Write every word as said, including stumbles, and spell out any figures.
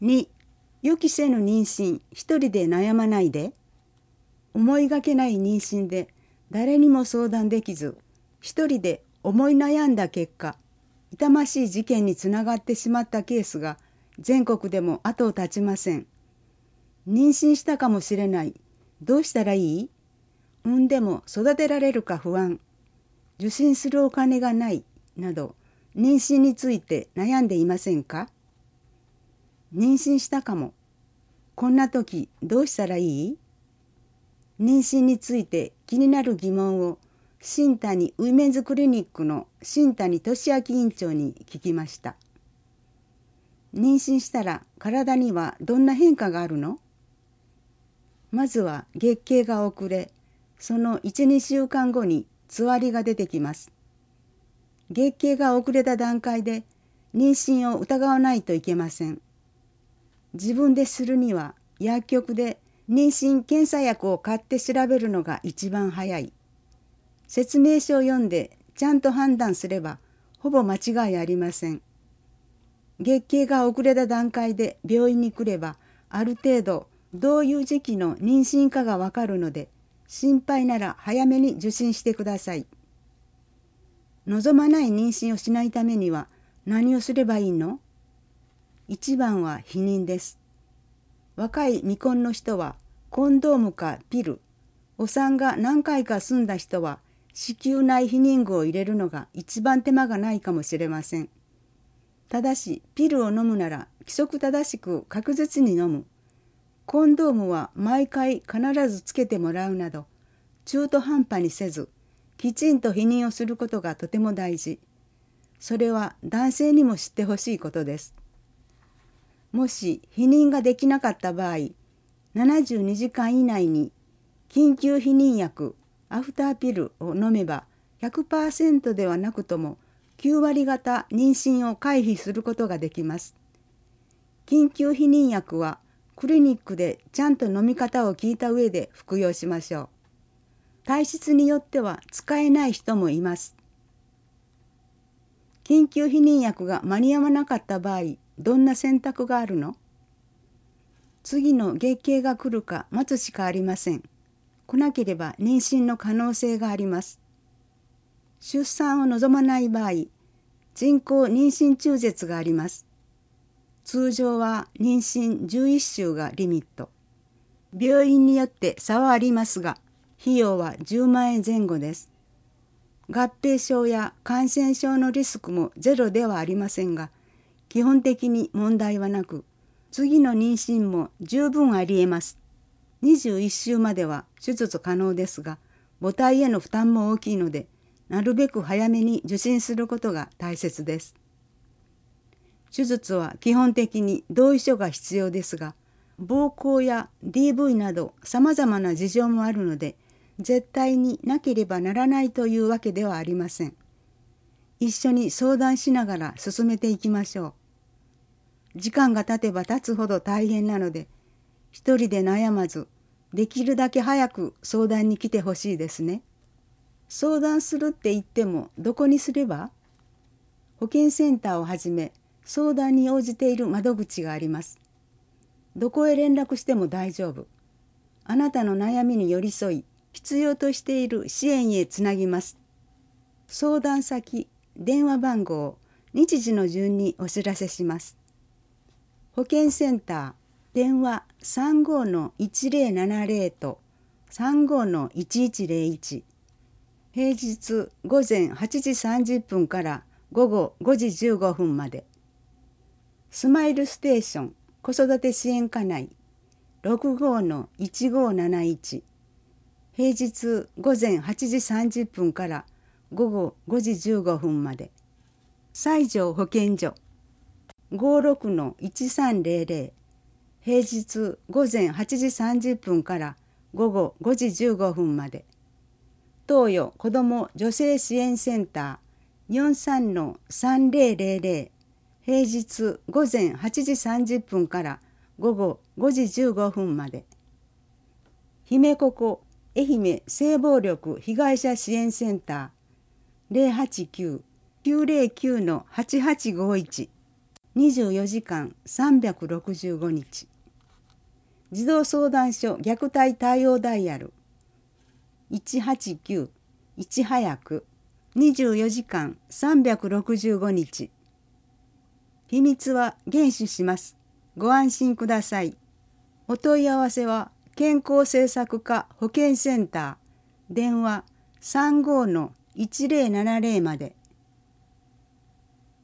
に、予期せぬ妊娠一人で悩まないで。思いがけない妊娠で誰にも相談できず、一人で思い悩んだ結果、痛ましい事件につながってしまったケースが全国でも後を絶ちません。妊娠したかもしれない。どうしたらいい？産んでも育てられるか不安。受診するお金がない。など、妊娠について悩んでいませんか？妊娠したかも。こんな時どうしたらいい？妊娠について気になる疑問を新谷ウィメンズクリニックの新谷俊明院長に聞きました。妊娠したら体にはどんな変化があるの？まずは月経が遅れ、そのいち、にしゅうかんごにつわりが出てきます。月経が遅れた段階で妊娠を疑わないといけません。自分でするには薬局で妊娠検査薬を買って調べるのが一番早い。説明書を読んでちゃんと判断すればほぼ間違いありません。月経が遅れた段階で病院に来ればある程度どういう時期の妊娠かがわかるので、心配なら早めに受診してください。望まない妊娠をしないためには何をすればいいの？一番は避妊です。若い未婚の人はコンドームかピル、お産が何回か済んだ人は子宮内避妊具を入れるのが一番手間がないかもしれません。ただしピルを飲むなら規則正しく確実に飲む。コンドームは毎回必ずつけてもらうなど、中途半端にせず、きちんと避妊をすることがとても大事。それは男性にも知ってほしいことです。もし避妊ができなかった場合、ななじゅうにじかん以内に緊急避妊薬アフターピルを飲めば ひゃくパーセント ではなくともきゅうわり方妊娠を回避することができます。緊急避妊薬はクリニックでちゃんと飲み方を聞いた上で服用しましょう。体質によっては使えない人もいます。緊急避妊薬が間に合わなかった場合、どんな選択があるの？次の月経が来るか待つしかありません。来なければ妊娠の可能性があります。出産を望まない場合、人工妊娠中絶があります。通常は妊娠じゅういっしゅうがリミット。病院によって差はありますが、費用はじゅうまんえんぜん後です。合併症や感染症のリスクもゼロではありませんが、基本的に問題はなく、次の妊娠も十分ありえます。にじゅういっしゅうまでは手術可能ですが、母体への負担も大きいので、なるべく早めに受診することが大切です。手術は基本的に同意書が必要ですが、膀胱や ディーブイ など様々な事情もあるので、絶対になければならないというわけではありません。一緒に相談しながら進めていきましょう。時間が経てば経つほど大変なので、一人で悩まず、できるだけ早く相談に来てほしいですね。相談するって言ってもどこにすれば？保健センターをはじめ、相談に応じている窓口があります。どこへ連絡しても大丈夫。あなたの悩みに寄り添い、必要としている支援へつなぎます。相談先、電話番号、日時の順にお知らせします。保健センター、電話 さんごのいちぜろななぜろ と さんごのいちいちぜろいち。平日午前はちじさんじゅっぷんから午後ごじじゅうごふんまで。スマイルステーション子育て支援課内 ろくごのいちごなないち。平日午前はちじさんじゅっぷんから午後ごじじゅうごふんまで。西条保健所 ごろくのいちさんぜろぜろ。平日午前はちじさんじゅっぷんから午後ごじじゅうごふんまで。東予子ども女性支援センター よんさんのさんぜろぜろぜろ。平日午前はちじさんじゅっぷんから午後ごじじゅうごふんまで。姫ここ愛媛性暴力被害者支援センター ゼロはちきゅう きゅうぜろきゅうのはちはちごいち。 にじゅうよじかんさんびゃくろくじゅうごにち。児童相談所虐待対応ダイヤルいちはちきゅういち早くにじゅうよじかんさんびゃくろくじゅうごにち。秘密は厳守します。ご安心ください。お問い合わせは健康政策課保健センター電話 さんごーのいちぜろななぜろ まで。